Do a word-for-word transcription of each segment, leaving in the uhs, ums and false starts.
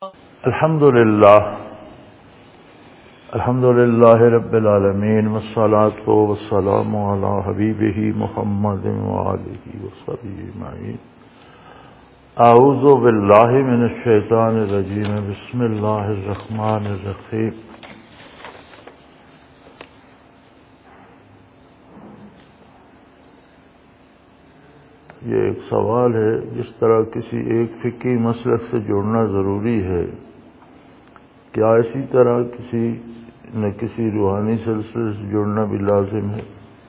الحمد للہ الحمد للہ رب العالمین والصلاة والسلام علی حبیبہ محمد وآلہ وصحبہ اجمعین۔ اعوذ باللہ من الشیطان الرجیم، بسم اللہ الرحمن الرحیم۔ یہ ایک سوال ہے، جس طرح کسی ایک فقہی مسلک سے جڑنا ضروری ہے، کیا اسی طرح کسی نہ کسی روحانی سلسلے سے جڑنا بھی لازم ہے؟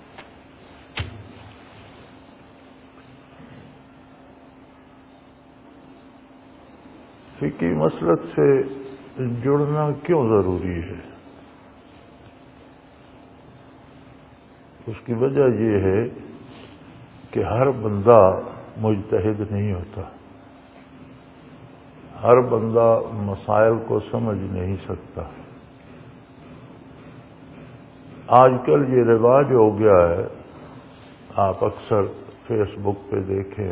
فقہی مسلک سے جڑنا کیوں ضروری ہے؟ اس کی وجہ یہ ہے کہ ہر بندہ مجتہد نہیں ہوتا، ہر بندہ مسائل کو سمجھ نہیں سکتا۔ آج کل یہ رواج ہو گیا ہے، آپ اکثر فیس بک پہ دیکھیں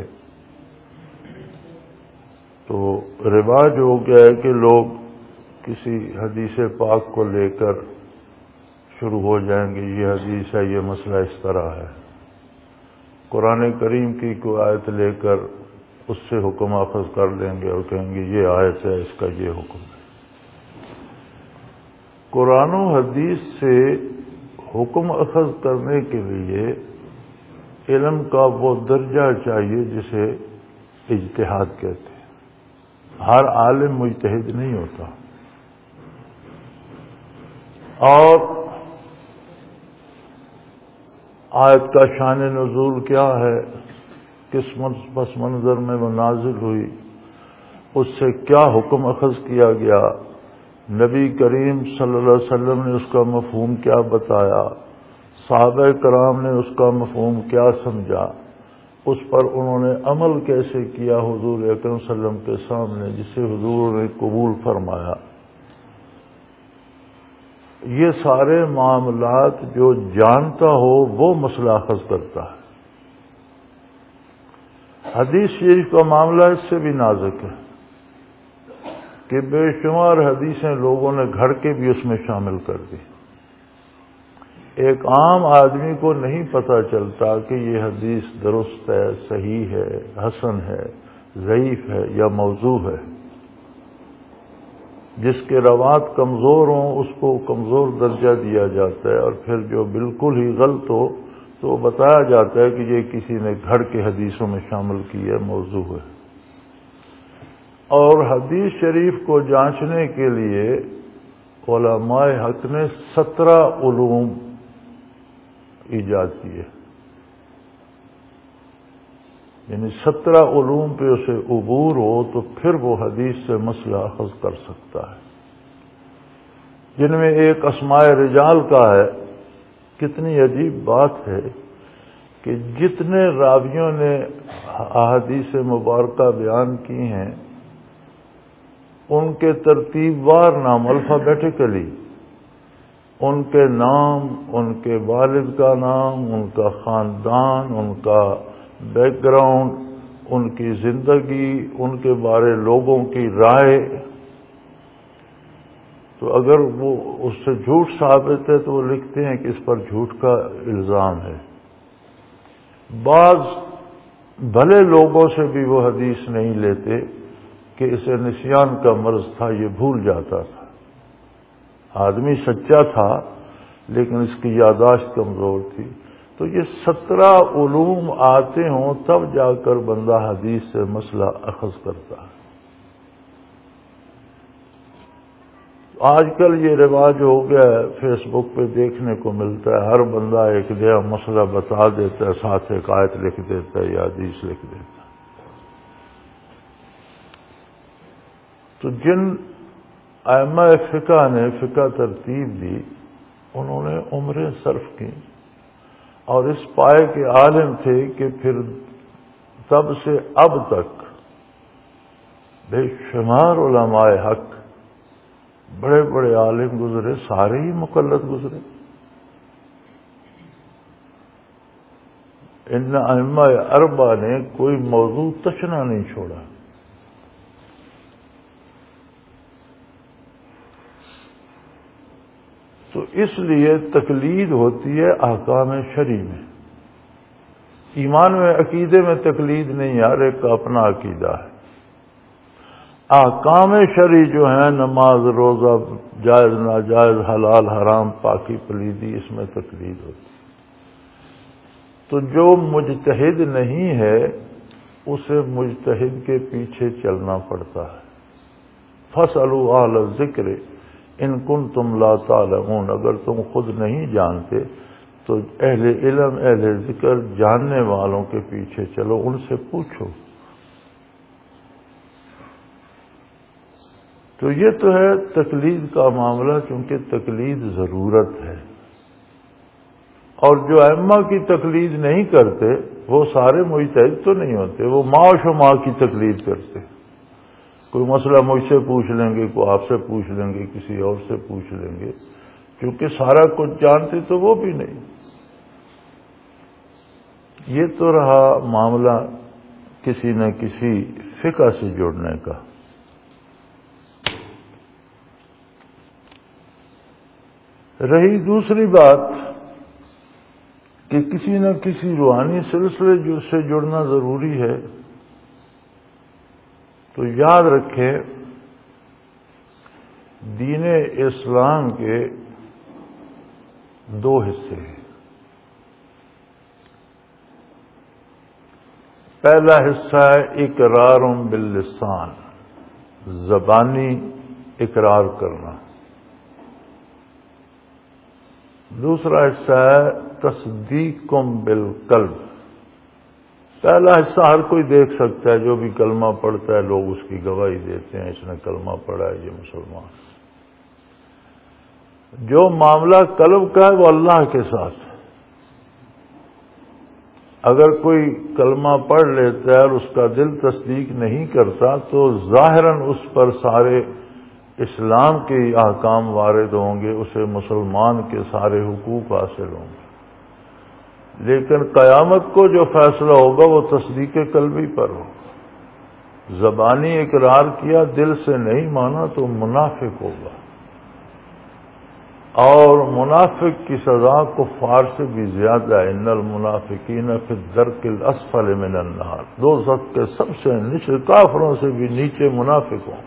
تو رواج ہو گیا ہے کہ لوگ کسی حدیث پاک کو لے کر شروع ہو جائیں گے، یہ حدیث ہے، یہ مسئلہ اس طرح ہے۔ قرآن کریم کی کوئی آیت لے کر اس سے حکم اخذ کر لیں گے اور کہیں گے یہ آیت ہے، اس کا یہ حکم ہے۔ قرآن و حدیث سے حکم اخذ کرنے کے لیے علم کا وہ درجہ چاہیے جسے اجتہاد کہتے ہیں۔ ہر عالم مجتہد نہیں ہوتا، اور آیت کا شان نزول کیا ہے، کس پس منظر میں وہ نازل ہوئی، اس سے کیا حکم اخذ کیا گیا، نبی کریم صلی اللہ علیہ وسلم نے اس کا مفہوم کیا بتایا، صحابہ کرام نے اس کا مفہوم کیا سمجھا، اس پر انہوں نے عمل کیسے کیا حضور اکرم صلی اللہ علیہ وسلم کے سامنے، جسے حضور نے قبول فرمایا۔ یہ سارے معاملات جو جانتا ہو وہ مسئلہ اخذ کرتا ہے۔ حدیث شریف کا معاملہ اس سے بھی نازک ہے کہ بے شمار حدیثیں لوگوں نے گھڑ کے بھی اس میں شامل کر دی۔ ایک عام آدمی کو نہیں پتہ چلتا کہ یہ حدیث درست ہے، صحیح ہے، حسن ہے، ضعیف ہے یا موضوع ہے۔ جس کے روات کمزور ہوں اس کو کمزور درجہ دیا جاتا ہے، اور پھر جو بالکل ہی غلط ہو تو وہ بتایا جاتا ہے کہ یہ کسی نے گھڑ کے حدیثوں میں شامل کی ہے، موضوع ہے۔ اور حدیث شریف کو جانچنے کے لیے علماء حق نے سترہ علوم ایجاد کیے، یعنی سترہ علوم پہ اسے عبور ہو تو پھر وہ حدیث سے مسئلہ اخذ کر سکتا ہے، جن میں ایک اسماء رجال کا ہے۔ کتنی عجیب بات ہے کہ جتنے راویوں نے احادیث مبارکہ بیان کی ہیں ان کے ترتیب وار نام، الفابیٹیکلی، ان کے نام، ان کے والد کا نام، ان کا خاندان، ان کا بیک گراؤنڈ، ان کی زندگی، ان کے بارے لوگوں کی رائے، تو اگر وہ اس سے جھوٹ ثابت ہے تو وہ لکھتے ہیں کہ اس پر جھوٹ کا الزام ہے۔ بعض بھلے لوگوں سے بھی وہ حدیث نہیں لیتے کہ اسے نسیان کا مرض تھا، یہ بھول جاتا تھا۔ آدمی سچا تھا لیکن اس کی یادداشت کمزور تھی۔ تو یہ سترہ علوم آتے ہوں تب جا کر بندہ حدیث سے مسئلہ اخذ کرتا ہے۔ آج کل یہ رواج ہو گیا ہے، فیس بک پہ دیکھنے کو ملتا ہے، ہر بندہ ایک نیا مسئلہ بتا دیتا ہے، ساتھ ایک آیت لکھ دیتا ہے یا حدیث لکھ دیتا ہے۔ تو جن ائمہ فقہ نے فقہ ترتیب دی، انہوں نے عمریں صرف کی اور اس پائے کے عالم تھے کہ پھر تب سے اب تک بے شمار علماء حق، بڑے بڑے عالم گزرے، سارے ہی مقلد گزرے۔ ان ائمہ اربعہ نے کوئی موضوع تشنا نہیں چھوڑا۔ تو اس لیے تقلید ہوتی ہے احکام شرعی میں. ایمان میں عقیدے میں تقلید نہیں، ہر ایک کا اپنا عقیدہ ہے. احکام شرعی جو ہیں نماز، روزہ، جائز ناجائز، حلال حرام، پاکی پلیدی، اس میں تقلید ہوتی ہے. تو جو مجتہد نہیں ہے اسے مجتہد کے پیچھے چلنا پڑتا ہے. فَاسْأَلُوا أَهْلَ الذِّكْرِ إِن كُنتُمْ لَا تَعْلَمُونَ. اگر تم خود نہیں جانتے تو اہل علم، اہل ذکر، جاننے والوں کے پیچھے چلو، ان سے پوچھو. تو یہ تو ہے تقلید کا معاملہ، کیونکہ تقلید ضرورت ہے. اور جو ائمہ کی تقلید نہیں کرتے وہ سارے مجتہد تو نہیں ہوتے، وہ ماں و شماع کی تقلید کرتے. کوئی مسئلہ مجھ سے پوچھ لیں گے، کوئی آپ سے پوچھ لیں گے، کسی اور سے پوچھ لیں گے، کیونکہ سارا کچھ جانتے تو وہ بھی نہیں. یہ تو رہا معاملہ کسی نہ کسی فقہ سے جڑنے کا. رہی دوسری بات کہ کسی نہ کسی روحانی سلسلے جو سے جڑنا ضروری ہے، تو یاد رکھیں دین اسلام کے دو حصے ہیں. پہلا حصہ ہے اقرار باللسان، زبانی اقرار کرنا. دوسرا حصہ ہے تصدیق بالقلب. پہلا حصہ ہر کوئی دیکھ سکتا ہے، جو بھی کلمہ پڑھتا ہے لوگ اس کی گواہی دیتے ہیں، اس نے کلمہ پڑھا ہے، یہ مسلمان. جو معاملہ قلب کا ہے وہ اللہ کے ساتھ ہے. اگر کوئی کلمہ پڑھ لیتا ہے اور اس کا دل تصدیق نہیں کرتا تو ظاہراً اس پر سارے اسلام کے احکام وارد ہوں گے، اسے مسلمان کے سارے حقوق حاصل ہوں گے. لیکن قیامت کو جو فیصلہ ہوگا وہ تصدیق قلبی پر ہوگا. زبانی اقرار کیا، دل سے نہیں مانا تو منافق ہوگا. اور منافق کی سزا کفار سے بھی زیادہ ہے. ان المنافقین فی الدرک الاسفل من النار. دوزخ کے سب سے نیچے، کافروں سے بھی نیچے منافق ہوں.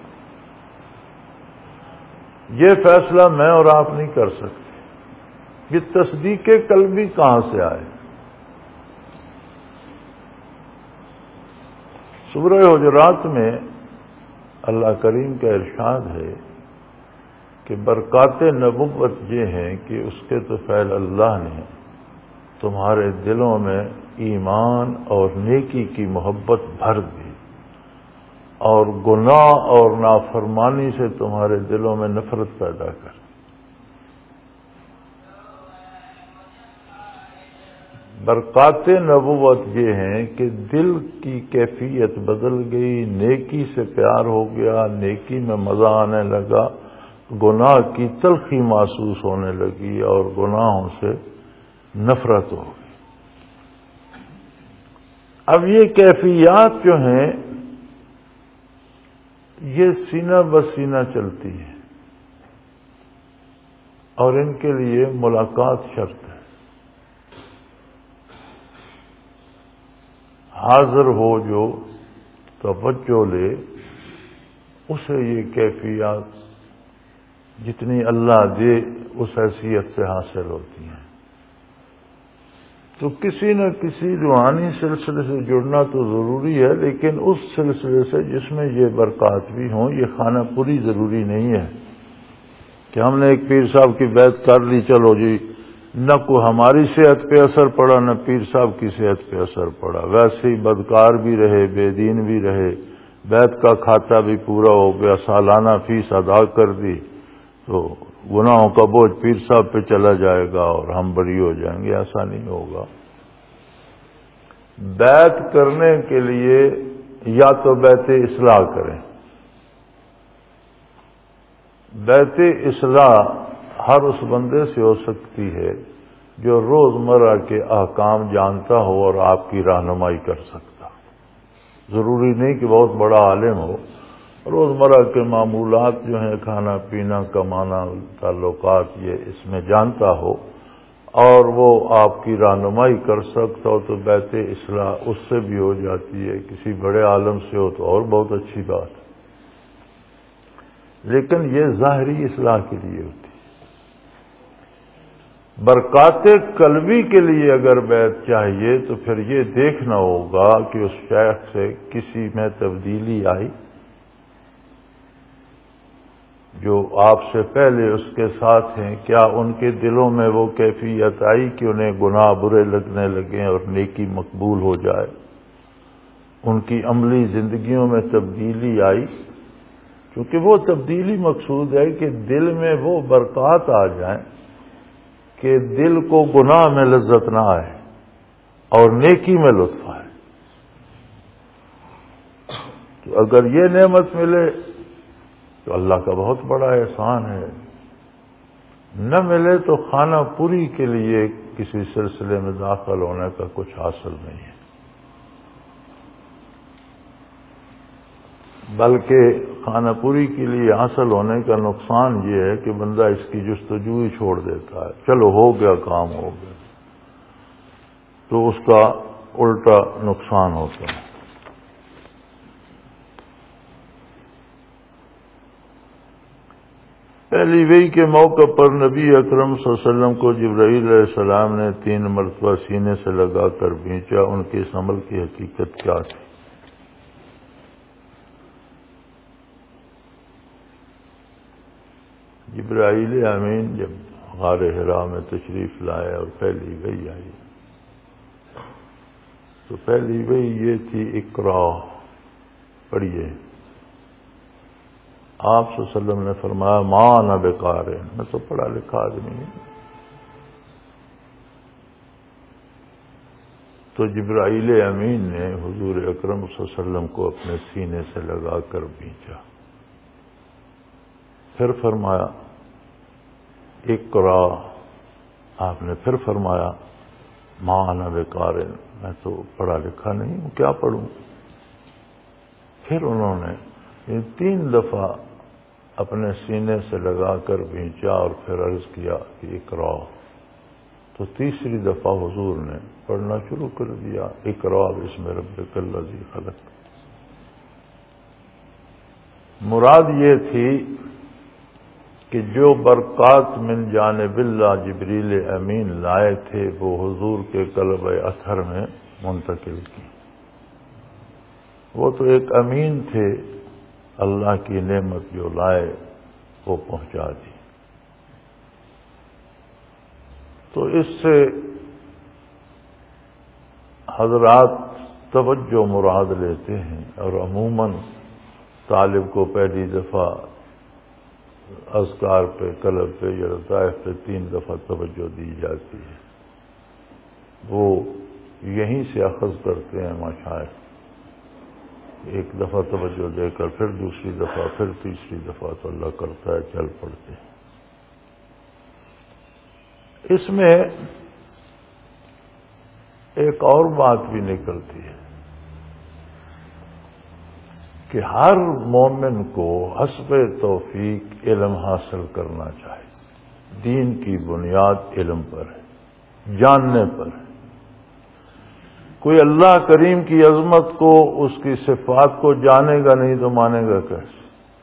یہ فیصلہ میں اور آپ نہیں کر سکتے. یہ تصدیق قلبی کہاں سے آئے؟ سورہ حجرات میں اللہ کریم کا ارشاد ہے کہ برکات نبوت یہ ہیں کہ اس کے تو فعل اللہ نے تمہارے دلوں میں ایمان اور نیکی کی محبت بھر دی، اور گناہ اور نافرمانی سے تمہارے دلوں میں نفرت پیدا کر. برکات نبوت یہ ہیں کہ دل کی کیفیت بدل گئی، نیکی سے پیار ہو گیا، نیکی میں مزہ آنے لگا، گناہ کی تلخی محسوس ہونے لگی اور گناہوں سے نفرت ہو گئی. اب یہ کیفیات جو ہیں یہ سینہ بسینہ چلتی ہے، اور ان کے لیے ملاقات شرط ہے. حاضر ہو جو توجہ لے، اسے یہ کیفیات جتنی اللہ دے اس حیثیت سے حاصل ہوتی ہیں. تو کسی نہ کسی روحانی سلسلے سے جڑنا تو ضروری ہے، لیکن اس سلسلے سے جس میں یہ برکات بھی ہوں. یہ خانہ پوری ضروری نہیں ہے کہ ہم نے ایک پیر صاحب کی بیعت کر لی، چلو جی، نہ کوئی ہماری صحت پہ اثر پڑا نہ پیر صاحب کی صحت پہ اثر پڑا، ویسے ہی بدکار بھی رہے، بے دین بھی رہے، بیعت کا کھاتا بھی پورا ہو گیا، سالانہ فیس ادا کر دی، تو گناہوں کا بوجھ پیر صاحب پہ چلا جائے گا اور ہم بری ہو جائیں گے. ایسا نہیں ہوگا. بیعت کرنے کے لیے یا تو بیعت اصلاح کریں. بیعت اصلاح ہر اس بندے سے ہو سکتی ہے جو روزمرہ کے احکام جانتا ہو اور آپ کی رہنمائی کر سکتا. ضروری نہیں کہ بہت بڑا عالم ہو. روزمرہ کے معمولات جو ہیں، کھانا پینا کمانا تعلقات، یہ اس میں جانتا ہو اور وہ آپ کی رہنمائی کر سکتا ہو تو بیت اصلاح اس سے بھی ہو جاتی ہے. کسی بڑے عالم سے ہو تو اور بہت اچھی بات ہے، لیکن یہ ظاہری اصلاح کے لیے ہوتی ہے. برکات قلبی کے لیے اگر بیت چاہیے تو پھر یہ دیکھنا ہوگا کہ اس شیخ سے کسی میں تبدیلی آئی، جو آپ سے پہلے اس کے ساتھ ہیں، کیا ان کے دلوں میں وہ کیفیت آئی کہ انہیں گناہ برے لگنے لگیں اور نیکی مقبول ہو جائے؟ ان کی عملی زندگیوں میں تبدیلی آئی، کیونکہ وہ تبدیلی مقصود ہے کہ دل میں وہ برکات آ جائیں کہ دل کو گناہ میں لذت نہ آئے اور نیکی میں لطف آئے. تو اگر یہ نعمت ملے تو اللہ کا بہت بڑا احسان ہے. نہ ملے تو خانہ پوری کے لیے کسی سلسلے میں داخل ہونے کا کچھ حاصل نہیں ہے، بلکہ خانہ پوری کے لیے حاصل ہونے کا نقصان یہ ہے کہ بندہ اس کی جستجو ہی چھوڑ دیتا ہے. چلو ہو گیا، کام ہو گیا، تو اس کا الٹا نقصان ہوتا ہے. پہلی وحی کے موقع پر نبی اکرم صلی اللہ علیہ وسلم کو جبرائیل علیہ السلام نے تین مرتبہ سینے سے لگا کر بھینچا. ان کے اس عمل کی حقیقت کیا تھی؟ جبرائیل امین جب غار حرا میں تشریف لائے اور پہلی وحی آئی تو پہلی وحی یہ تھی، اقرا، پڑھیے. آپ صلی اللہ علیہ وسلم نے فرمایا ما انا بقارئ، میں تو پڑھا لکھا آدمی ہوں. تو جبرائیل امین نے حضور اکرم صلی اللہ علیہ وسلم کو اپنے سینے سے لگا کر بھینچا. پھر فرمایا اقرا. آپ نے پھر فرمایا ما انا بقارئ، میں تو پڑھا لکھا نہیں ہوں، کیا پڑھوں. پھر انہوں نے یہ تین دفعہ اپنے سینے سے لگا کر بھینچا اور پھر عرض کیا کہ اقرا. تو تیسری دفعہ حضور نے پڑھنا شروع کر دیا، اقرا بسم ربک الذی خلق. مراد یہ تھی کہ جو برکات من جانب اللہ جبریل امین لائے تھے وہ حضور کے قلب اطہر میں منتقل کی. وہ تو ایک امین تھے، اللہ کی نعمت جو لائے وہ پہنچا دی. تو اس سے حضرات توجہ مراد لیتے ہیں، اور عموماً طالب کو پہلی دفعہ اذکار پہ، قلب پہ یا لطائف پہ تین دفعہ توجہ دی جاتی ہے. وہ یہیں سے اخذ کرتے ہیں مشائخ، ایک دفعہ توجہ دے کر پھر دوسری دفعہ پھر تیسری دفعہ تو اللہ کرتا ہے چل پڑتے ہیں. اس میں ایک اور بات بھی نکلتی ہے کہ ہر مومن کو حسب توفیق علم حاصل کرنا چاہیے. دین کی بنیاد علم پر ہے، جاننے پر ہے. کوئی اللہ کریم کی عظمت کو، اس کی صفات کو جانے گا نہیں تو مانے گا کیسے؟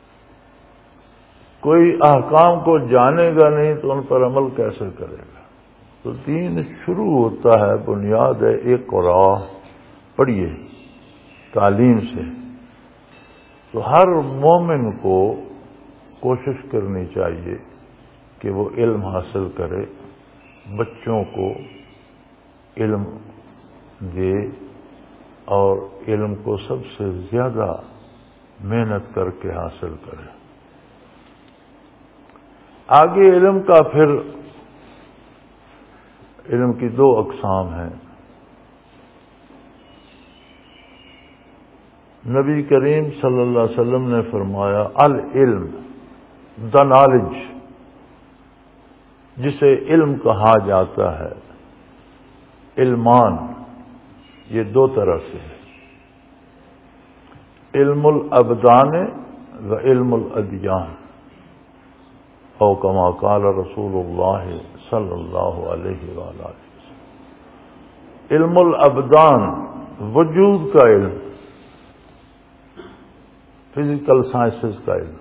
کوئی احکام کو جانے گا نہیں تو ان پر عمل کیسے کرے گا؟ تو دین شروع ہوتا ہے، بنیاد ہے اقرا، پڑھیے، تعلیم سے. تو ہر مومن کو کوشش کرنی چاہیے کہ وہ علم حاصل کرے، بچوں کو علم دے اور علم کو سب سے زیادہ محنت کر کے حاصل کرے. آگے علم کا پھر علم کی دو اقسام ہیں. نبی کریم صلی اللہ علیہ وسلم نے فرمایا العلم، دا نالج، جسے علم کہا جاتا ہے، علمان، یہ دو طرح سے ہے. علم الابدان وعلم الادیان او کما قال رسول اللہ صلی اللہ علیہ وآلہ وسلم۔ علم الابدان وجود کا علم، فزیکل سائنسز کا علم،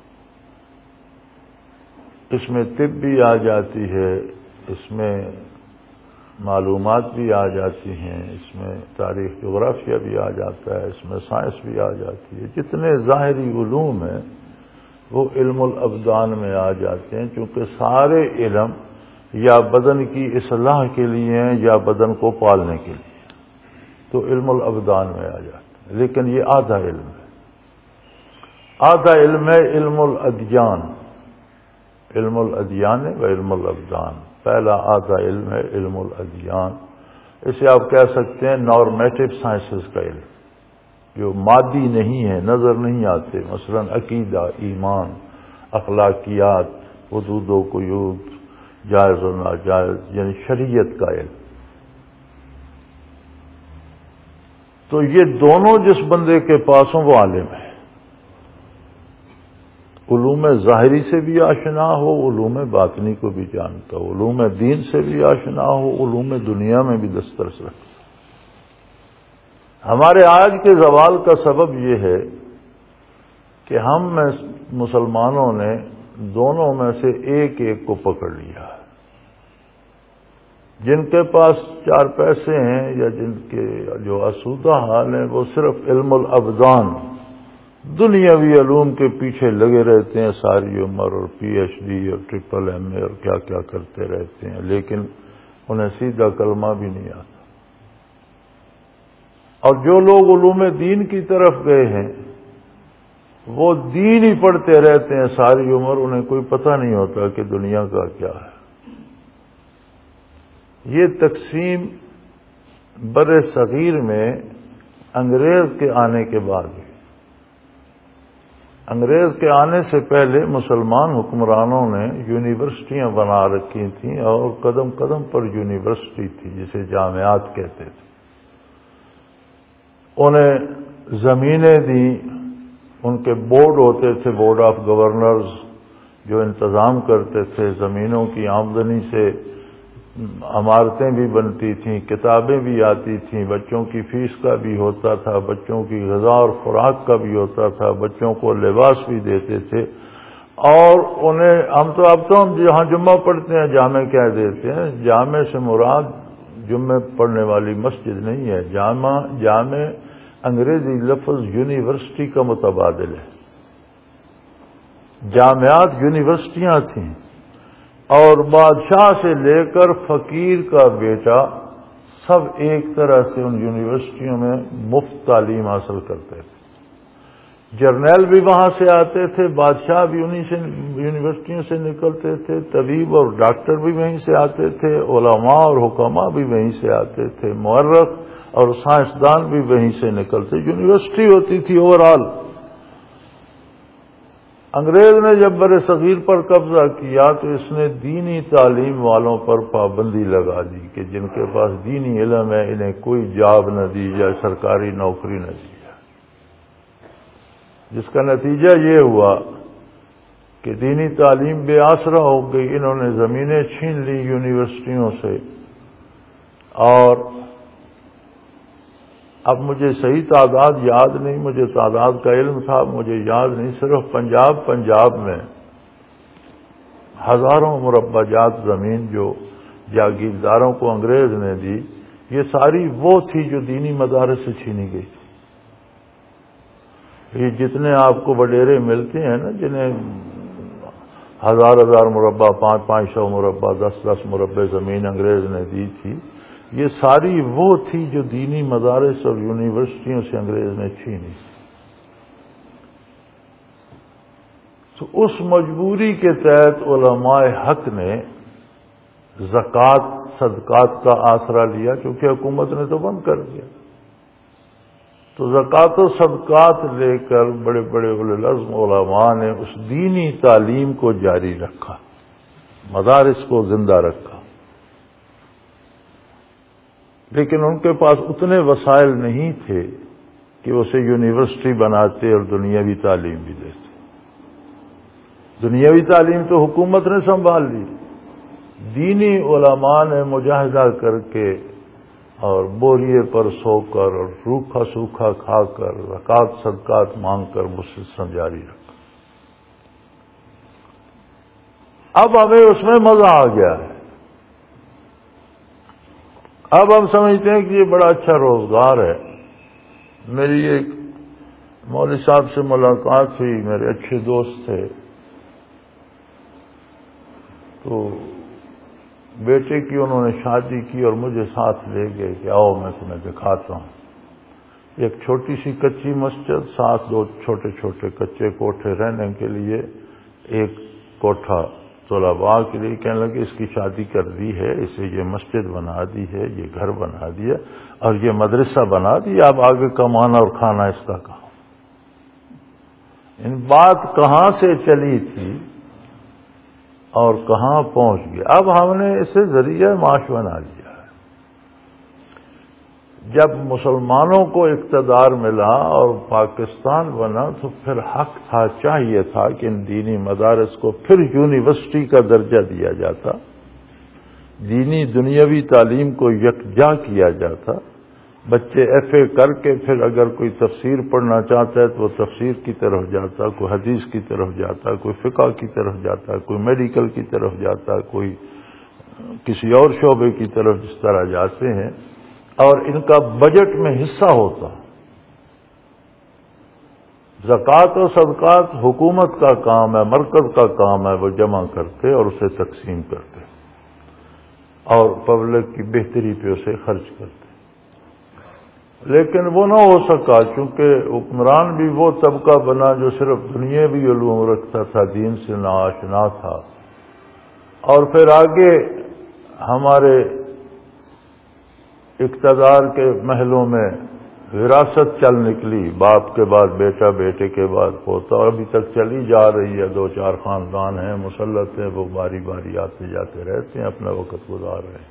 اس میں طب بھی آ جاتی ہے، اس میں معلومات بھی آ جاتی ہیں، اس میں تاریخ جغرافیہ بھی آ جاتا ہے، اس میں سائنس بھی آ جاتی ہے۔ جتنے ظاہری علوم ہیں وہ علم الابدان میں آ جاتے ہیں، چونکہ سارے علم یا بدن کی اصلاح کے لیے ہیں یا بدن کو پالنے کے لیے، تو علم الابدان میں آ جاتے ہیں۔ لیکن یہ آدھا علم ہے، آدھا علم ہے علم الادیان، علم الادیان و علم الابدان۔ پہلا آدھا علم ہے علم الادیان، اسے آپ کہہ سکتے ہیں نارمیٹو سائنسز کا علم، جو مادی نہیں ہے، نظر نہیں آتے، مثلا عقیدہ، ایمان، اخلاقیات، حدود و قیود، جائز و ناجائز، یعنی شریعت کا علم۔ تو یہ دونوں جس بندے کے پاس ہوں وہ عالم ہے، علوم ظاہری سے بھی آشنا ہو، علوم باطنی کو بھی جانتا ہو، علوم دین سے بھی آشنا ہو، علوم دنیا میں بھی دسترس رکھتا ہو۔ ہمارے آج کے زوال کا سبب یہ ہے کہ ہم میں مسلمانوں نے دونوں میں سے ایک ایک کو پکڑ لیا ہے۔ جن کے پاس چار پیسے ہیں یا جن کے جو آسودہ حال ہیں وہ صرف علم الابدان، دنیاوی علوم کے پیچھے لگے رہتے ہیں ساری عمر، اور پی ایچ ڈی اور ٹرپل ایم اے اور کیا کیا کرتے رہتے ہیں، لیکن انہیں سیدھا کلمہ بھی نہیں آتا۔ اور جو لوگ علوم دین کی طرف گئے ہیں وہ دین ہی پڑھتے رہتے ہیں ساری عمر، انہیں کوئی پتہ نہیں ہوتا کہ دنیا کا کیا ہے۔ یہ تقسیم بر صغیر میں انگریز کے آنے کے بعد ہوئی۔ انگریز کے آنے سے پہلے مسلمان حکمرانوں نے یونیورسٹیاں بنا رکھی تھیں، اور قدم قدم پر یونیورسٹی تھی جسے جامعات کہتے تھے۔ انہیں زمینیں دی، ان کے بورڈ ہوتے تھے، بورڈ آف گورنرز، جو انتظام کرتے تھے زمینوں کی آمدنی سے عمارتیں بھی بنتی تھیں، کتابیں بھی آتی تھیں، بچوں کی فیس کا بھی ہوتا تھا، بچوں کی غذا اور خوراک کا بھی ہوتا تھا، بچوں کو لباس بھی دیتے تھے۔ اور انہیں ہم تو اب تو ہم جہاں جمعہ پڑھتے ہیں جامع کہہ دیتے ہیں، جامع سے مراد جمعہ پڑھنے والی مسجد نہیں ہے، جامع جامع انگریزی لفظ یونیورسٹی کا متبادل ہے۔ جامعات یونیورسٹیاں تھیں، اور بادشاہ سے لے کر فقیر کا بیٹا سب ایک طرح سے ان یونیورسٹیوں میں مفت تعلیم حاصل کرتے تھے۔ جرنیل بھی وہاں سے آتے تھے، بادشاہ بھی انہی سے یونیورسٹیوں سے نکلتے تھے، طبیب اور ڈاکٹر بھی وہیں سے آتے تھے، علماء اور حکماء بھی وہیں سے آتے تھے، مورخ اور سائنسدان بھی وہیں سے نکلتے۔ یونیورسٹی ہوتی تھی اوور آل۔ انگریز نے جب بر صغیر پر قبضہ کیا تو اس نے دینی تعلیم والوں پر پابندی لگا دی کہ جن کے پاس دینی علم ہے انہیں کوئی جاب نہ دی جائے، سرکاری نوکری نہ دی جائے، جس کا نتیجہ یہ ہوا کہ دینی تعلیم بے آسرا ہو گئی۔ انہوں نے زمینیں چھین لی یونیورسٹیوں سے، اور اب مجھے صحیح تعداد یاد نہیں، مجھے تعداد کا علم تھا، مجھے یاد نہیں، صرف پنجاب پنجاب میں ہزاروں مربع جات زمین جو جاگیرداروں کو انگریز نے دی، یہ ساری وہ تھی جو دینی مدارس سے چھینی گئی تھی۔ یہ جتنے آپ کو وڈیرے ملتے ہیں نا، جنہیں ہزار ہزار مربع، پانچ پانچ سو مربع، دس دس مربع زمین انگریز نے دی تھی، یہ ساری وہ تھی جو دینی مدارس اور یونیورسٹیوں سے انگریز نے چھینی۔ تو اس مجبوری کے تحت علماء حق نے زکوٰۃ صدقات کا آسرا لیا، کیونکہ حکومت نے تو بند کر دیا۔ تو زکوٰۃ و صدقات لے کر بڑے بڑے اولو العزم علماء نے اس دینی تعلیم کو جاری رکھا، مدارس کو زندہ رکھا، لیکن ان کے پاس اتنے وسائل نہیں تھے کہ اسے یونیورسٹی بناتے اور دنیاوی تعلیم بھی دیتے. دنیاوی تعلیم تو حکومت نے سنبھال لی، دینی علماء نے مجاہدہ کر کے اور بوریے پر سو کر اور روکھا سوکھا کھا کر زکوٰۃ صدقات مانگ کر مسلسل جاری رکھا. اب ہمیں اس میں مزہ آ گیا ہے. اب ہم سمجھتے ہیں کہ یہ بڑا اچھا روزگار ہے. میری ایک مولوی صاحب سے ملاقات ہوئی، میرے اچھے دوست تھے، تو بیٹے کی انہوں نے شادی کی اور مجھے ساتھ لے گئے کہ آؤ میں تمہیں دکھاتا ہوں. ایک چھوٹی سی کچی مسجد، ساتھ دو چھوٹے چھوٹے کچے کوٹھے رہنے کے لیے، ایک کوٹھا طلباء کے لیے. کہنے لگے اس کی شادی کر دی ہے، اسے یہ مسجد بنا دی ہے، یہ گھر بنا دیا اور یہ مدرسہ بنا دیا، اب آگے کمانا اور کھانا اس کا کام. ان بات کہاں سے چلی تھی اور کہاں پہنچ گئی. اب ہم نے اسے ذریعہ معاش بنا لیا ہے. جب مسلمانوں کو اقتدار ملا اور پاکستان بنا تو پھر حق تھا، چاہیے تھا کہ ان دینی مدارس کو پھر یونیورسٹی کا درجہ دیا جاتا، دینی دنیاوی تعلیم کو یکجا کیا جاتا. بچے ایف اے کر کے پھر اگر کوئی تفسیر پڑھنا چاہتا ہے تو وہ تفسیر کی طرف جاتا، کوئی حدیث کی طرف جاتا، کوئی فقہ کی طرف جاتا، کوئی میڈیکل کی طرف جاتا، کوئی کسی اور شعبے کی طرف جس طرح جاتے ہیں، اور ان کا بجٹ میں حصہ ہوتا. زکوٰۃ و صدقات حکومت کا کام ہے، مرکز کا کام ہے، وہ جمع کرتے اور اسے تقسیم کرتے اور پبلک کی بہتری پہ اسے خرچ کرتے. لیکن وہ نہ ہو سکا چونکہ حکمران بھی وہ طبقہ بنا جو صرف دنیاوی علوم رکھتا تھا، دین سے ناآشنا تھا. اور پھر آگے ہمارے اقتدار کے محلوں میں وراثت چل نکلی، باپ کے بعد بیٹا، بیٹے کے بعد پوتا، اور ابھی تک چلی جا رہی ہے. دو چار خاندان ہیں مسلط ہیں، وہ باری باری آتے جاتے رہتے ہیں، اپنا وقت گزار رہے ہیں.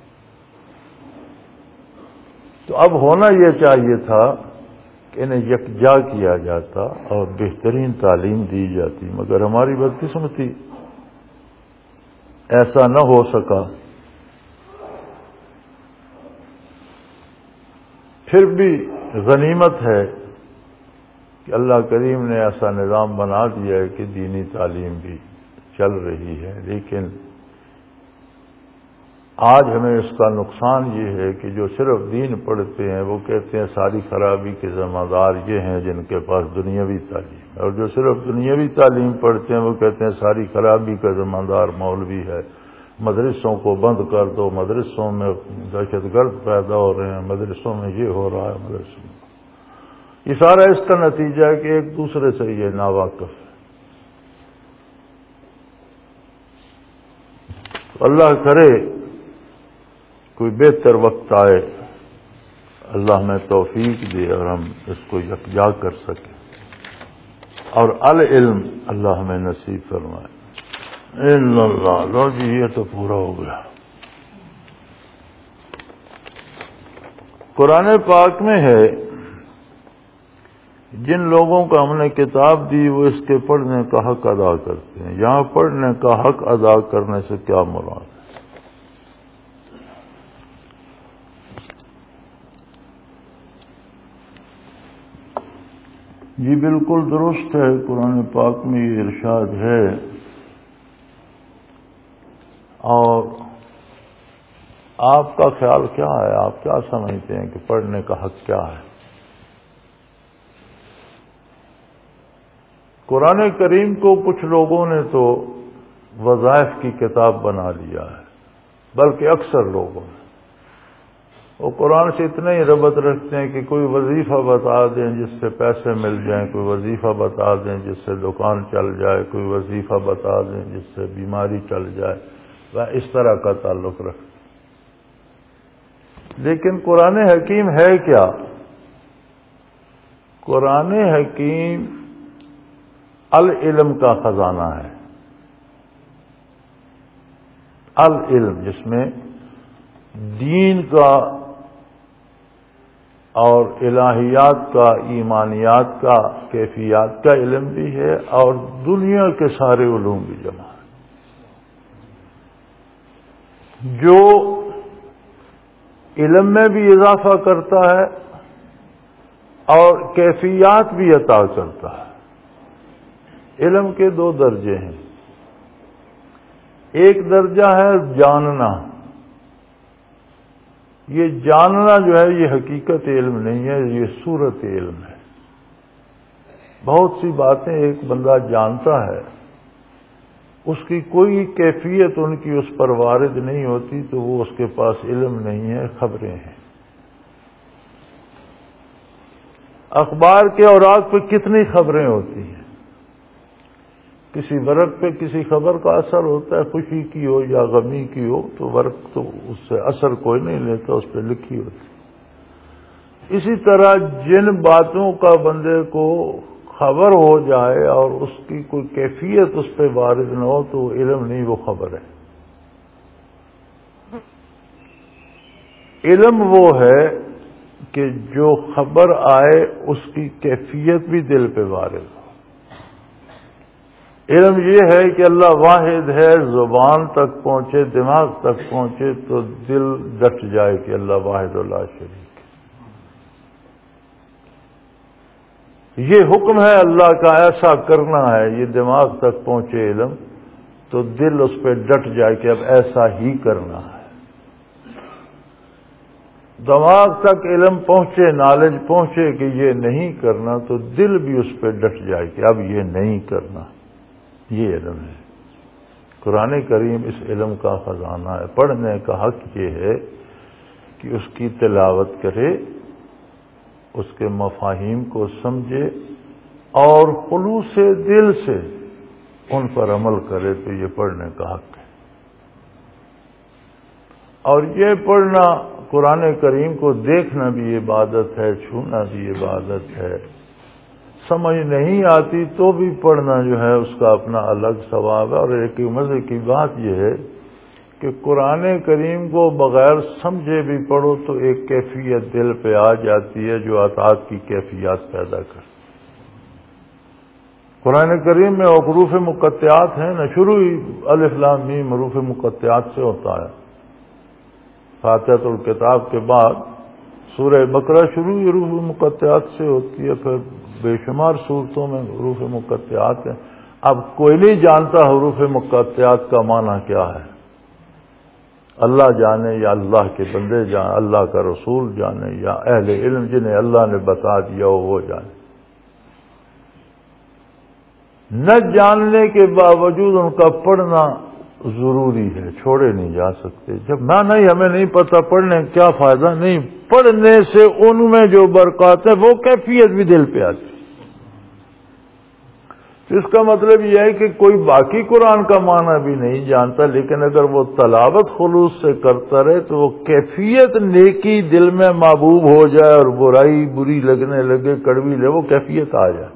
تو اب ہونا یہ چاہیے تھا کہ انہیں یکجا کیا جاتا اور بہترین تعلیم دی جاتی، مگر ہماری بدقسمتی ایسا نہ ہو سکا. پھر بھی غنیمت ہے کہ اللہ کریم نے ایسا نظام بنا دیا ہے کہ دینی تعلیم بھی چل رہی ہے. لیکن آج ہمیں اس کا نقصان یہ ہے کہ جو صرف دین پڑھتے ہیں وہ کہتے ہیں ساری خرابی کے ذمہ دار یہ ہیں جن کے پاس دنیاوی تعلیم ہے، اور جو صرف دنیاوی تعلیم پڑھتے ہیں وہ کہتے ہیں ساری خرابی کا ذمہ دار مولوی ہے. مدرسوں کو بند کر دو، مدرسوں میں دہشت گرد پیدا ہو رہے ہیں، مدرسوں میں یہ ہو رہا ہے، مدرسوں میں. یہ سارا اس کا نتیجہ ہے کہ ایک دوسرے سے یہ ناواقف ہے. اللہ کرے کوئی بہتر وقت آئے، اللہ میں توفیق دے اور ہم اس کو یکجا کر سکیں، اور العلم اللہ ہمیں نصیب فرمائے. ان اللہ. لو جی یہ تو پورا ہو گیا. قرآن پاک میں ہے جن لوگوں کو ہم نے کتاب دی وہ اس کے پڑھنے کا حق ادا کرتے ہیں. یہاں پڑھنے کا حق ادا کرنے سے کیا مراد ہے؟ جی بالکل درست ہے، قرآن پاک میں یہ ارشاد ہے. اور آپ کا خیال کیا ہے؟ آپ کیا سمجھتے ہیں کہ پڑھنے کا حق کیا ہے؟ قرآن کریم کو کچھ لوگوں نے تو وظائف کی کتاب بنا لیا ہے، بلکہ اکثر لوگوں نے. وہ قرآن سے اتنا ہی ربط رکھتے ہیں کہ کوئی وظیفہ بتا دیں جس سے پیسے مل جائیں، کوئی وظیفہ بتا دیں جس سے دکان چل جائے، کوئی وظیفہ بتا دیں جس سے بیماری چل جائے، وہ اس طرح کا تعلق رکھتے. لیکن قرآن حکیم ہے کیا؟ قرآن حکیم العلم کا خزانہ ہے. العلم جس میں دین کا اور الہیات کا، ایمانیات کا، کیفیات کا علم بھی ہے، اور دنیا کے سارے علوم بھی جمع ہے، جو علم میں بھی اضافہ کرتا ہے اور کیفیات بھی عطا کرتا ہے۔ علم کے دو درجے ہیں، ایک درجہ ہے جاننا۔ یہ جاننا جو ہے یہ حقیقت علم نہیں ہے، یہ صورت علم ہے۔ بہت سی باتیں ایک بندہ جانتا ہے، اس کی کوئی کیفیت ان کی اس پر وارد نہیں ہوتی، تو وہ اس کے پاس علم نہیں ہے، خبریں ہیں۔ اخبار کے اوراق پہ کتنی خبریں ہوتی ہیں، کسی ورق پہ کسی خبر کا اثر ہوتا ہے، خوشی کی ہو یا غمی کی ہو، تو ورق تو اس سے اثر کوئی نہیں لیتا، اس پہ لکھی ہوتی۔ اسی طرح جن باتوں کا بندے کو خبر ہو جائے اور اس کی کوئی کیفیت اس پہ وارد نہ ہو، تو علم نہیں، وہ خبر ہے۔ علم وہ ہے کہ جو خبر آئے اس کی کیفیت بھی دل پہ وارد ہو۔ علم یہ ہے کہ اللہ واحد ہے، زبان تک پہنچے، دماغ تک پہنچے تو دل ڈٹ جائے کہ اللہ واحد و لا شریک ہے۔ یہ حکم ہے اللہ کا، ایسا کرنا ہے، یہ دماغ تک پہنچے علم تو دل اس پہ ڈٹ جائے کہ اب ایسا ہی کرنا ہے۔ دماغ تک علم پہنچے، نالج پہنچے کہ یہ نہیں کرنا، تو دل بھی اس پہ ڈٹ جائے کہ اب یہ نہیں کرنا۔ یہ علم ہے۔ قرآن کریم اس علم کا خزانہ ہے۔ پڑھنے کا حق یہ ہے کہ اس کی تلاوت کرے، اس کے مفاہیم کو سمجھے اور خلوص دل سے ان پر عمل کرے، تو یہ پڑھنے کا حق ہے۔ اور یہ پڑھنا، قرآن کریم کو دیکھنا بھی عبادت ہے، چھونا بھی عبادت ہے۔ سمجھ نہیں آتی تو بھی پڑھنا جو ہے اس کا اپنا الگ ثواب ہے۔ اور ایک مزے کی بات یہ ہے کہ قرآن کریم کو بغیر سمجھے بھی پڑھو تو ایک کیفیت دل پہ آ جاتی ہے جو اطاعت کی کیفیات پیدا کرتی۔ قرآن کریم میں حروف مقطعات ہیں نا، شروع ہی الف لام میم حروف مقطعات سے ہوتا ہے۔ فاتحۃ الکتاب کے بعد سورہ بقرہ شروع ہی حروف مقطعات سے ہوتی ہے، پھر بے شمار صورتوں میں حروف مقطعات ہیں۔ اب کوئی نہیں جانتا حروف مقطعات کا معنی کیا ہے، اللہ جانے یا اللہ کے بندے جانے، اللہ کا رسول جانے یا اہل علم جنہیں اللہ نے بتا دیا ہو وہ جانے۔ نہ جاننے کے باوجود ان کا پڑھنا ضروری ہے، چھوڑے نہیں جا سکتے۔ جب نہ نہیں ہمیں نہیں پتہ پڑھنے کیا فائدہ، نہیں پڑھنے سے ان میں جو برکات ہے وہ کیفیت بھی دل پہ آتی۔ تو اس کا مطلب یہ ہے کہ کوئی باقی قرآن کا معنی بھی نہیں جانتا، لیکن اگر وہ تلاوت خلوص سے کرتا رہے تو وہ کیفیت نیکی دل میں محبوب ہو جائے اور برائی بری لگنے لگے، کڑوی لے، وہ کیفیت آ جائے۔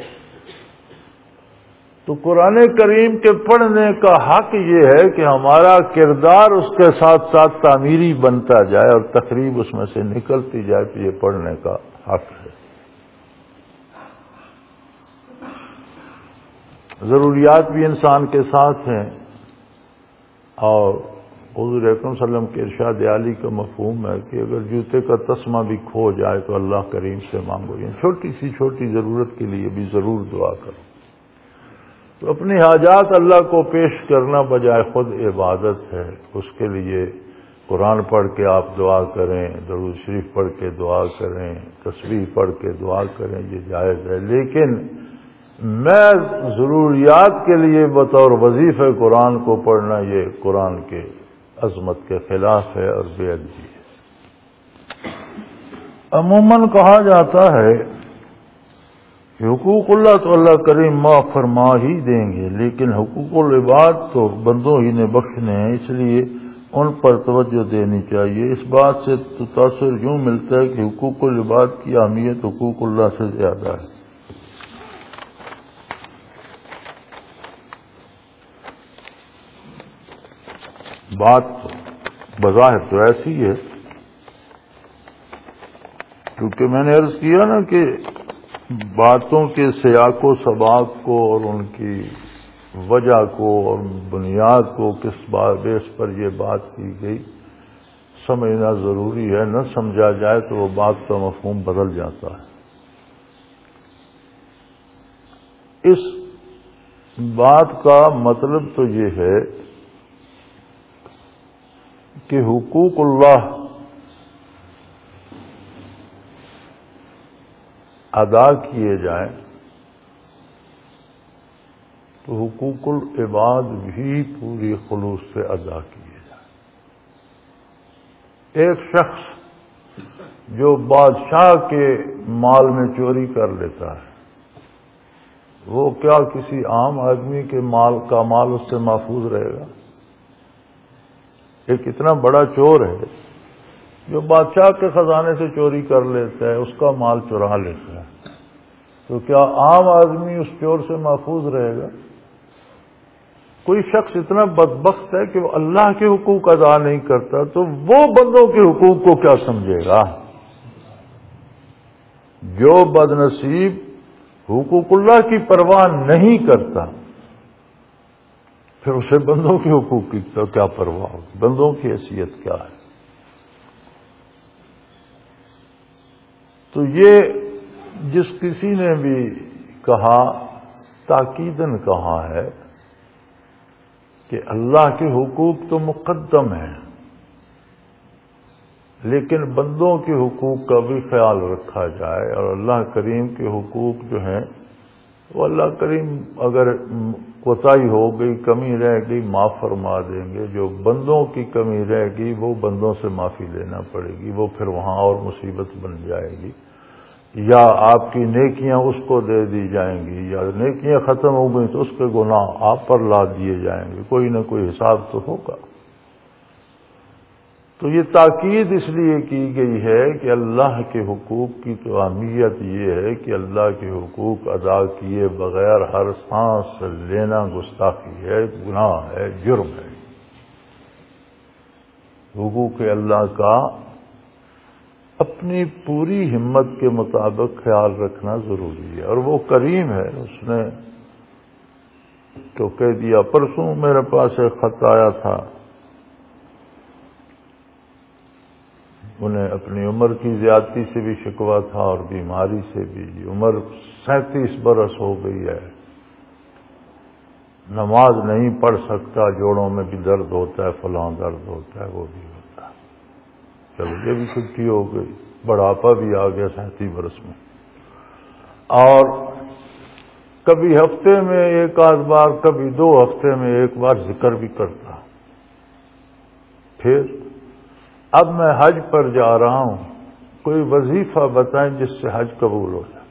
تو قرآن کریم کے پڑھنے کا حق یہ ہے کہ ہمارا کردار اس کے ساتھ ساتھ تعمیری بنتا جائے اور تقریب اس میں سے نکلتی جائے، تو یہ پڑھنے کا حق ہے۔ ضروریات بھی انسان کے ساتھ ہیں، اور حضور اکرم صلی اللہ علیہ وسلم کے ارشاد عالی کا مفہوم ہے کہ اگر جوتے کا تسمہ بھی کھو جائے تو اللہ کریم سے مانگو، یعنی چھوٹی سی چھوٹی ضرورت کے لیے بھی ضرور دعا کرو۔ تو اپنی حاجات اللہ کو پیش کرنا بجائے خود عبادت ہے۔ اس کے لیے قرآن پڑھ کے آپ دعا کریں، درود شریف پڑھ کے دعا کریں، تسبیح پڑھ کے دعا کریں، یہ جائز ہے، لیکن میں ضروریات کے لیے بطور وظیفہ قرآن کو پڑھنا یہ قرآن کے عظمت کے خلاف ہے اور بے ادبی ہے۔ عموماً کہا جاتا ہے کہ حقوق اللہ تو اللہ کریم معاف فرما ہی دیں گے، لیکن حقوق العباد تو بندوں ہی نے بخشنے ہیں، اس لیے ان پر توجہ دینی چاہیے۔ اس بات سے تو تاثر یوں ملتا ہے کہ حقوق العباد کی اہمیت حقوق اللہ سے زیادہ ہے۔ بات بظاہر تو ایسی ہے کہ چونکہ میں نے عرض کیا نا کہ باتوں کے سیاق و سباق کو اور ان کی وجہ کو اور بنیاد کو کس بیس پر یہ بات کی گئی سمجھنا ضروری ہے. نہ سمجھا جائے تو وہ بات کا مفہوم بدل جاتا ہے. اس بات کا مطلب تو یہ ہے کہ حقوق اللہ ادا کیے جائیں تو حقوق العباد بھی پوری خلوص سے ادا کیے جائیں. ایک شخص جو بادشاہ کے مال میں چوری کر لیتا ہے وہ کیا کسی عام آدمی کے مال کا مال اس سے محفوظ رہے گا؟ ایک اتنا بڑا چور ہے جو بادشاہ کے خزانے سے چوری کر لیتا ہے، اس کا مال چرا لیتا ہے، تو کیا عام آدمی اس چور سے محفوظ رہے گا؟ کوئی شخص اتنا بدبخت ہے کہ وہ اللہ کے حقوق ادا نہیں کرتا تو وہ بندوں کے حقوق کو کیا سمجھے گا؟ جو بدنصیب حقوق اللہ کی پرواہ نہیں کرتا پھر اسے بندوں کے حقوق کی تو کیا پرواہ ہوگی؟ بندوں کی حیثیت کیا ہے؟ تو یہ جس کسی نے بھی کہا تاکیداً کہا ہے کہ اللہ کے حقوق تو مقدم ہیں لیکن بندوں کے حقوق کا بھی خیال رکھا جائے، اور اللہ کریم کے حقوق جو ہیں وہ اللہ کریم اگر کوتاہی ہو گئی، کمی رہ گئی، معاف فرما دیں گے. جو بندوں کی کمی رہ گئی وہ بندوں سے معافی لینا پڑے گی، وہ پھر وہاں اور مصیبت بن جائے گی. یا آپ کی نیکیاں اس کو دے دی جائیں گی، یا نیکیاں ختم ہو گئی تو اس کے گناہ آپ پر لاد دیے جائیں گے. کوئی نہ کوئی حساب تو ہوگا. تو یہ تاکید اس لیے کی گئی ہے کہ اللہ کے حقوق کی تو اہمیت یہ ہے کہ اللہ کے حقوق ادا کیے بغیر ہر سانس لینا گستاخی ہے، گناہ ہے، جرم ہے. حقوق اللہ کا اپنی پوری ہمت کے مطابق خیال رکھنا ضروری ہے. اور وہ کریم ہے، اس نے تو کہہ دیا. پرسوں میرے پاس ایک خط آیا تھا، انہیں اپنی عمر کی زیادتی سے بھی شکوہ تھا اور بیماری سے بھی. عمر سینتیس برس ہو گئی ہے، نماز نہیں پڑھ سکتا، جوڑوں میں بھی درد ہوتا ہے، فلاں درد ہوتا ہے، وہ بھی ہوتا ہے. چلو یہ بھی چھٹی ہو گئی، بڑھاپا بھی آ گیا سینتیس برس میں. اور کبھی ہفتے میں ایک آدھ بار، کبھی دو ہفتے میں ایک بار ذکر بھی کرتا. پھر اب میں حج پر جا رہا ہوں، کوئی وظیفہ بتائیں جس سے حج قبول ہو جائے.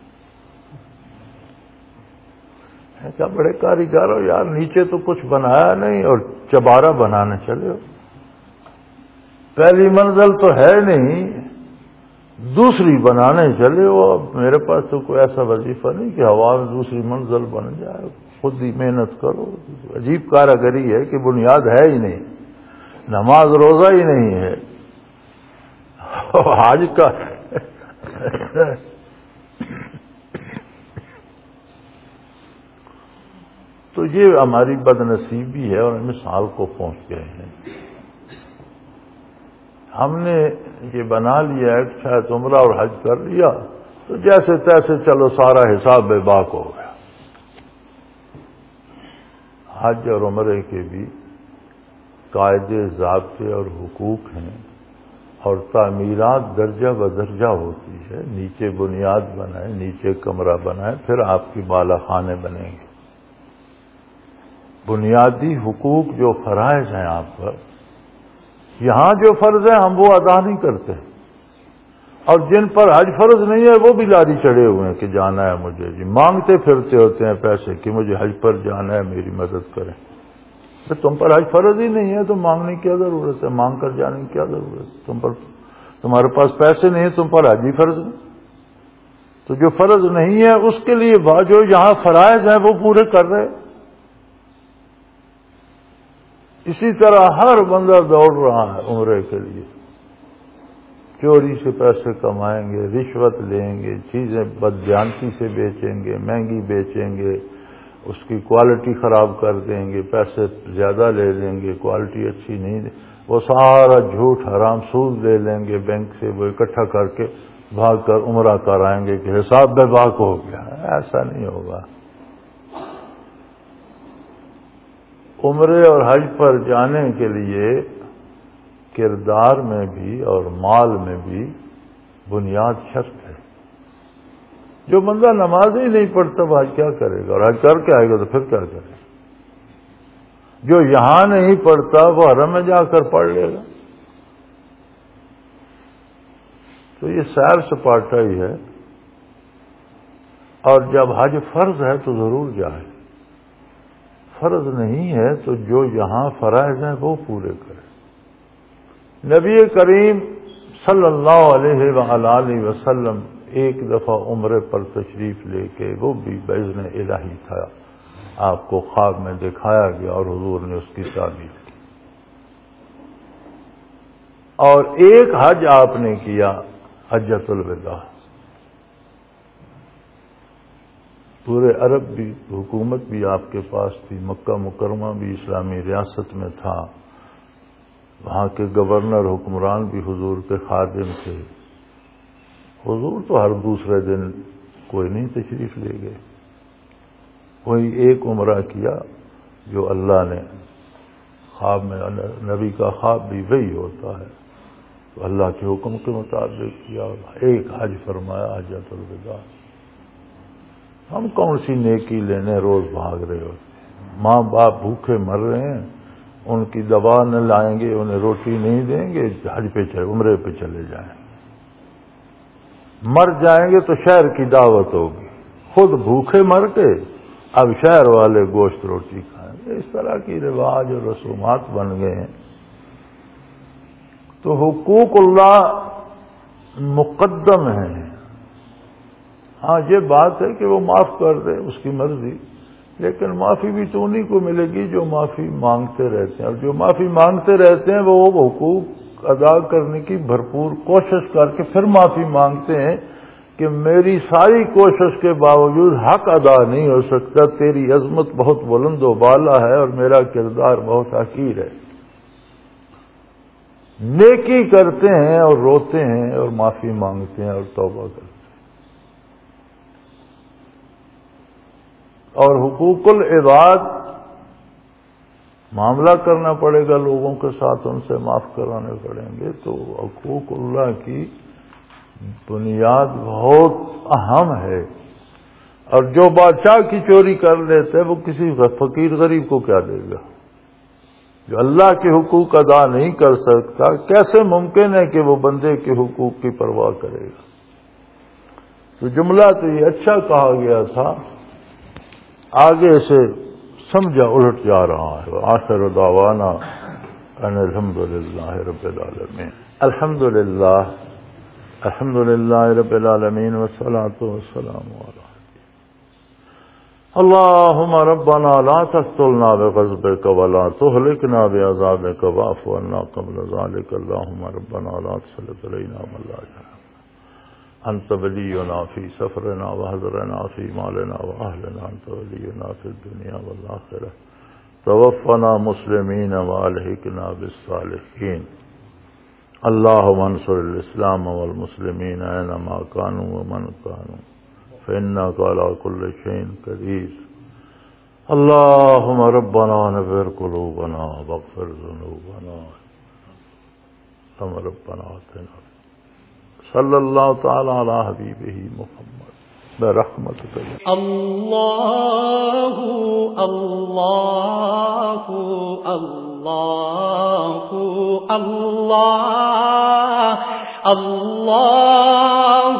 کیا بڑے کاریگر ہو یار، نیچے تو کچھ بنایا نہیں اور چبارہ بنانے چلے ہو. پہلی منزل تو ہے نہیں، دوسری بنانے چلے ہو. اب میرے پاس تو کوئی ایسا وظیفہ نہیں کہ ہوا میں دوسری منزل بن جائے. خود ہی محنت کرو. عجیب کاراگری ہے کہ بنیاد ہے ہی نہیں، نماز روزہ ہی نہیں ہے، حج کا تو یہ ہماری بد نصیبی ہے اور مثال کو پہنچ گئے ہیں. ہم نے یہ بنا لیا ہے کہ شاید عمرہ اور حج کر لیا تو جیسے تیسے چلو سارا حساب بے باک ہو گیا. حج اور عمرے کے بھی قاعدے، ضابطے اور حقوق ہیں، اور تعمیرات درجہ بدرجہ ہوتی ہے. نیچے بنیاد بنائے، نیچے کمرہ بنائے، پھر آپ کی بالا خانے بنیں گے. بنیادی حقوق جو فرائض ہیں آپ پر، یہاں جو فرض ہیں ہم وہ ادا نہیں کرتے، اور جن پر حج فرض نہیں ہے وہ بھی لاری چڑھے ہوئے ہیں کہ جانا ہے مجھے. جی مانگتے پھرتے ہوتے ہیں پیسے کہ مجھے حج پر جانا ہے، میری مدد کریں. تم پر حج فرض ہی نہیں ہے تو مانگنے کی کیا ضرورت ہے، مانگ کر جانے کی کیا ضرورت ہے. تم پر تمہارے پاس پیسے نہیں ہیں، تم پر حج ہی فرض نہیں. تو جو فرض نہیں ہے اس کے لیے جو یہاں فرائض ہیں وہ پورے کر رہے. اسی طرح ہر بندہ دوڑ رہا ہے عمرے کے لیے. چوری سے پیسے کمائیں گے، رشوت لیں گے، چیزیں بدجانتی سے بیچیں گے، مہنگی بیچیں گے، اس کی کوالٹی خراب کر دیں گے، پیسے زیادہ لے لیں گے، کوالٹی اچھی نہیں دیں، وہ سارا جھوٹ حرام سود لے لیں گے بینک سے، وہ اکٹھا کر کے بھاگ کر عمرہ کرائیں گے کہ حساب بے باک ہو گیا۔ ایسا نہیں ہوگا۔ عمرے اور حج پر جانے کے لیے کردار میں بھی اور مال میں بھی بنیاد شرط ہے۔ جو بندہ نماز ہی نہیں پڑھتا وہ حج کیا کرے گا، اور حج کر کے آئے گا تو پھر کیا کرے گا؟ جو یہاں نہیں پڑھتا وہ حرم میں جا کر پڑھ لے گا۔ تو یہ سیر سپاٹا ہی ہے، اور جب حج فرض ہے تو ضرور جائے، فرض نہیں ہے تو جو یہاں فرائض ہیں وہ پورے کرے۔ نبی کریم صلی اللہ علیہ وآلہ وسلم ایک دفعہ عمرے پر تشریف لے کے، وہ بھی باذن الہی تھا، آپ کو خواب میں دکھایا گیا اور حضور نے اس کی تعبیر کی، اور ایک حج آپ نے کیا، حجۃ الوداع۔ پورے عرب بھی حکومت بھی آپ کے پاس تھی، مکہ مکرمہ بھی اسلامی ریاست میں تھا، وہاں کے گورنر حکمران بھی حضور کے خادم تھے۔ حضور تو ہر دوسرے دن کوئی نہیں تشریف لے گئے، وہی ایک عمرہ کیا جو اللہ نے خواب میں، نبی کا خواب بھی وہی ہوتا ہے، تو اللہ کے حکم کے مطابق کیا، ایک حج فرمایا، حجۃ الوداع۔ ہم کون سی نیکی لینے روز بھاگ رہے ہوتے ہیں؟ ماں باپ بھوکے مر رہے ہیں، ان کی دوا نہ لائیں گے، انہیں روٹی نہیں دیں گے، حج پہ چلے، عمرے پہ چلے جائیں، مر جائیں گے تو شہر کی دعوت ہوگی، خود بھوکے مر کے اب شہر والے گوشت روٹی کھائیں گے۔ اس طرح کی رواج اور رسومات بن گئے ہیں۔ تو حقوق اللہ مقدم ہیں۔ ہاں یہ بات ہے کہ وہ معاف کر دے، اس کی مرضی، لیکن معافی بھی تو انہیں کو ملے گی جو معافی مانگتے رہتے ہیں، اور جو معافی مانگتے رہتے ہیں وہ حقوق ادا کرنے کی بھرپور کوشش کر کے پھر معافی مانگتے ہیں کہ میری ساری کوشش کے باوجود حق ادا نہیں ہو سکتا، تیری عظمت بہت بلند و بالا ہے اور میرا کردار بہت حقیر ہے۔ نیکی کرتے ہیں اور روتے ہیں اور معافی مانگتے ہیں اور توبہ کرتے ہیں۔ اور حقوق العباد معاملہ کرنا پڑے گا لوگوں کے ساتھ، ان سے معاف کرانے پڑیں گے۔ تو حقوق اللہ کی بنیاد بہت اہم ہے، اور جو بادشاہ کی چوری کر لیتا ہے وہ کسی فقیر غریب کو کیا دے گا؟ جو اللہ کے حقوق ادا نہیں کر سکتا، کیسے ممکن ہے کہ وہ بندے کے حقوق کی پرواہ کرے گا؟ تو جملہ تو یہ اچھا کہا گیا تھا، آگے سے سمجھا الٹ جا رہا ہے۔ آخر دعوانا ان الحمد للہ رب العالمین۔ الحمد للہ الحمد للہ رب العالمین والصلاة والسلام علی اللہم ربنا لا تقتلنا بغضبک ولا تہلکنا بعذابک واعف عنا قبل ذلک اللہم ربنا لا تسلط علینا من لا يرحمنا انت ولینا فی سفرنا وحضرنا فی مالنا واہلنا انت ولینا فی الدنیا والآخرہ توفنا مسلمین والحقنا بالصالحین اللہم انصر الاسلام والمسلمین اینما کانوا ومن کانوا فإنك على كل شيء قدير اللهم ربنا نور قلوبنا واغفر ذنوبنا اللهم ربنا آتنا صلی اللہ تعالی علی حبیبہ محمد برحمتک اللہ اللہ اللہ اللہ اللہ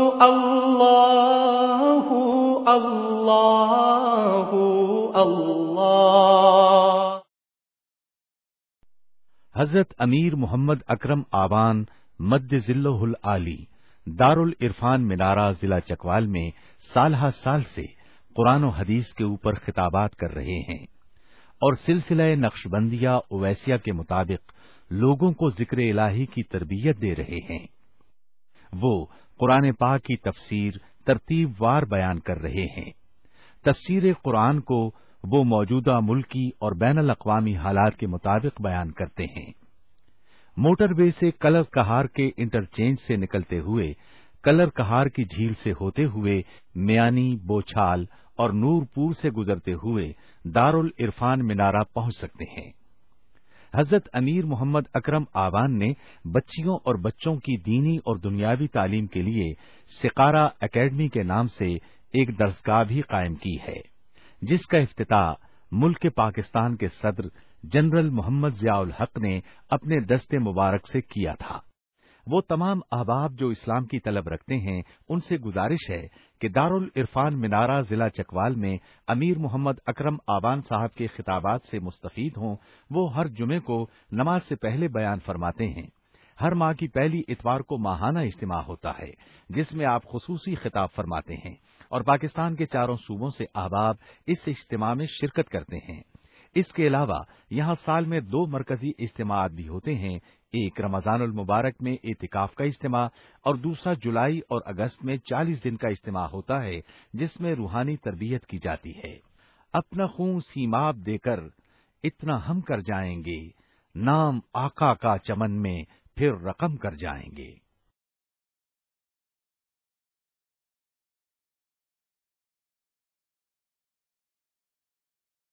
اللہ اللہ اللہ۔ حضرت امیر محمد اکرم آوان مد ذلہ العالی دارالعرفان منارہ ضلع چکوال میں سالہ سال سے قرآن و حدیث کے اوپر خطابات کر رہے ہیں اور سلسلہ نقشبندیہ اویسیہ کے مطابق لوگوں کو ذکر الہی کی تربیت دے رہے ہیں۔ وہ قرآن پاک کی تفسیر ترتیب وار بیان کر رہے ہیں۔ تفسیر قرآن کو وہ موجودہ ملکی اور بین الاقوامی حالات کے مطابق بیان کرتے ہیں۔ موٹر وے سے کلر کہار کے انٹرچینج سے نکلتے ہوئے کلر کہار کی جھیل سے ہوتے ہوئے میانی، بوچھال اور نور پور سے گزرتے ہوئے دارالعرفان منارہ پہنچ سکتے ہیں۔ حضرت امیر محمد اکرم آوان نے بچیوں اور بچوں کی دینی اور دنیاوی تعلیم کے لیے سقارہ اکیڈمی کے نام سے ایک درسگاہ بھی قائم کی ہے، جس کا افتتاح ملک پاکستان کے صدر جنرل محمد ضیاء الحق نے اپنے دست مبارک سے کیا تھا۔ وہ تمام احباب جو اسلام کی طلب رکھتے ہیں ان سے گزارش ہے کہ دارالعرفان منارہ ضلع چکوال میں امیر محمد اکرم آوان صاحب کے خطابات سے مستفید ہوں۔ وہ ہر جمعے کو نماز سے پہلے بیان فرماتے ہیں۔ ہر ماہ کی پہلی اتوار کو ماہانہ اجتماع ہوتا ہے جس میں آپ خصوصی خطاب فرماتے ہیں اور پاکستان کے چاروں صوبوں سے احباب اس اجتماع میں شرکت کرتے ہیں۔ اس کے علاوہ یہاں سال میں دو مرکزی اجتماعات بھی ہوتے ہیں، ایک رمضان المبارک میں اعتکاف کا اجتماع اور دوسرا جولائی اور اگست میں چالیس دن کا اجتماع ہوتا ہے جس میں روحانی تربیت کی جاتی ہے۔ اپنا خون سیماب دے کر اتنا ہم کر جائیں گے، نام آقا کا چمن میں پھر رقم کر جائیں گے۔